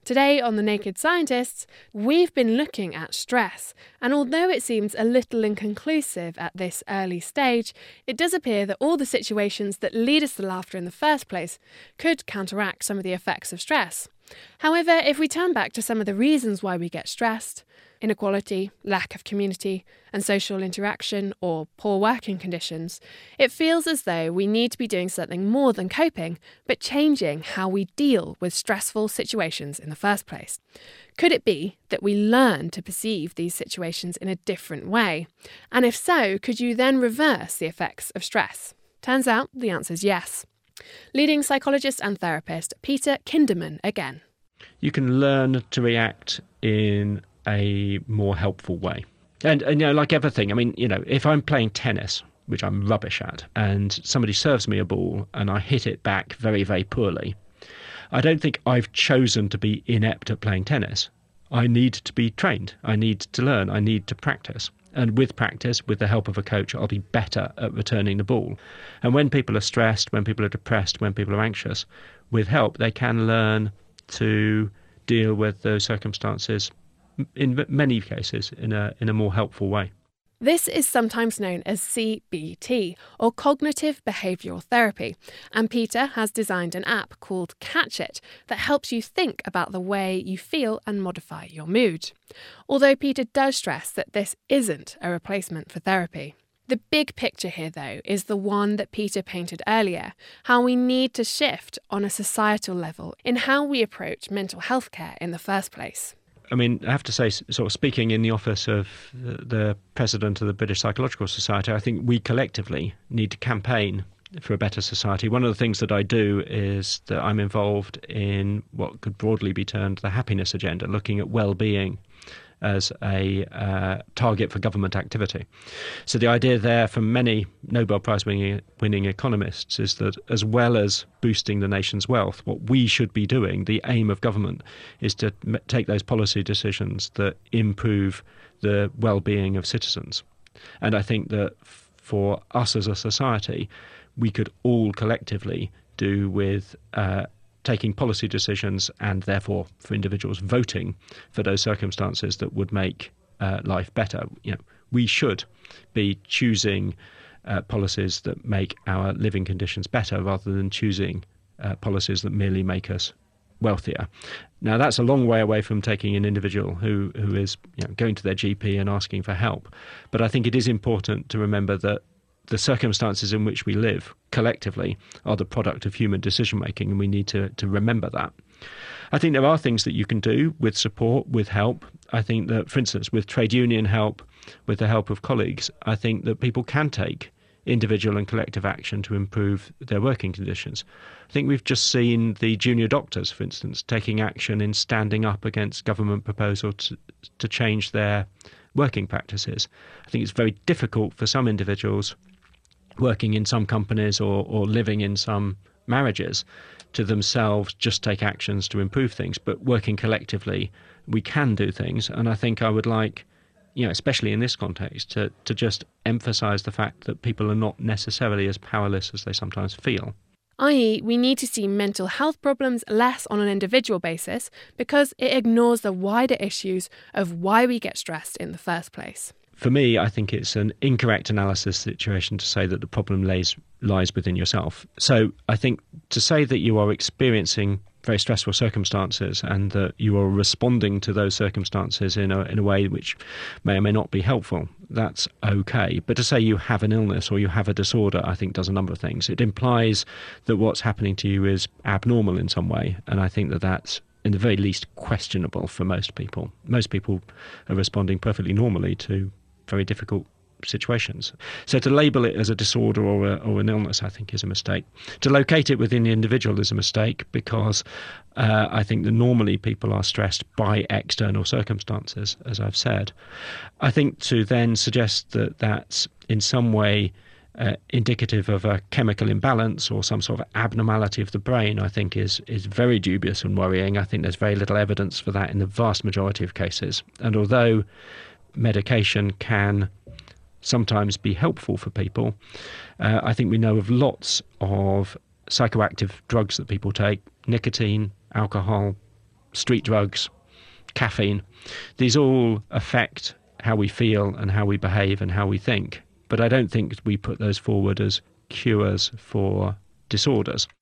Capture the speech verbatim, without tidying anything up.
Today on The Naked Scientists, we've been looking at stress, and although it seems a little inconclusive at this early stage, it does appear that all the situations that lead us to laughter in the first place could counteract some of the effects of stress. However, if we turn back to some of the reasons why we get stressed, inequality, lack of community and social interaction, or poor working conditions, it feels as though we need to be doing something more than coping, but changing how we deal with stressful situations in the first place. Could it be that we learn to perceive these situations in a different way? And if so, could you then reverse the effects of stress? Turns out the answer is yes. Leading psychologist and therapist Peter Kinderman again. You can learn to react in a more helpful way. And, and, you know, like everything, I mean, you know, if I'm playing tennis, which I'm rubbish at, and somebody serves me a ball and I hit it back very, very poorly, I don't think I've chosen to be inept at playing tennis. I need to be trained. I need to learn. I need to practice. And with practice, with the help of a coach, I'll be better at returning the ball. And when people are stressed, when people are depressed, when people are anxious, with help, they can learn to deal with those circumstances in many cases in a in a more helpful way. This is sometimes known as C B T, or Cognitive Behavioural Therapy, and Peter has designed an app called Catch It that helps you think about the way you feel and modify your mood. Although Peter does stress that this isn't a replacement for therapy. The big picture here, though, is the one that Peter painted earlier, how we need to shift on a societal level in how we approach mental health care in the first place. I mean, I have to say, sort of speaking in the office of the president of the British Psychological Society, I think we collectively need to campaign for a better society. One of the things that I do is that I'm involved in what could broadly be termed the happiness agenda, looking at well-being as a uh, target for government activity. So the idea there from many Nobel Prize winning, winning economists is that as well as boosting the nation's wealth, what we should be doing, the aim of government, is to m- take those policy decisions that improve the well-being of citizens. And I think that f- for us as a society, we could all collectively do with uh, taking policy decisions and therefore for individuals voting for those circumstances that would make uh, life better. You know, we should be choosing uh, policies that make our living conditions better rather than choosing uh, policies that merely make us wealthier. Now, that's a long way away from taking an individual who, who is you know, going to their G P and asking for help. But I think it is important to remember that the circumstances in which we live collectively are the product of human decision-making, and we need to, to remember that. I think there are things that you can do with support, with help. I think that, for instance, with trade union help, with the help of colleagues, I think that people can take individual and collective action to improve their working conditions. I think we've just seen the junior doctors, for instance, taking action in standing up against government proposal to, to change their working practices. I think it's very difficult for some individuals working in some companies or, or living in some marriages to themselves just take actions to improve things. But working collectively, we can do things. And I think I would like, you know, especially in this context, to, to just emphasise the fact that people are not necessarily as powerless as they sometimes feel. that is, we need to see mental health problems less on an individual basis because it ignores the wider issues of why we get stressed in the first place. For me, I think it's an incorrect analysis situation to say that the problem lays, lies within yourself. So I think to say that you are experiencing very stressful circumstances and that you are responding to those circumstances in a, in a way which may or may not be helpful, that's okay. But to say you have an illness or you have a disorder, I think does a number of things. It implies that what's happening to you is abnormal in some way, and I think that that's in the very least questionable for most people. Most people are responding perfectly normally to very difficult situations. So to label it as a disorder or, a, or an illness, I think, is a mistake. To locate it within the individual is a mistake because uh, I think that normally people are stressed by external circumstances, as I've said. I think to then suggest that that's in some way uh, indicative of a chemical imbalance or some sort of abnormality of the brain, I think is is very dubious and worrying. I think there's very little evidence for that in the vast majority of cases. And although medication can sometimes be helpful for people, uh, I think we know of lots of psychoactive drugs that people take, nicotine, alcohol, street drugs, caffeine. These all affect how we feel and how we behave and how we think. But I don't think we put those forward as cures for disorders.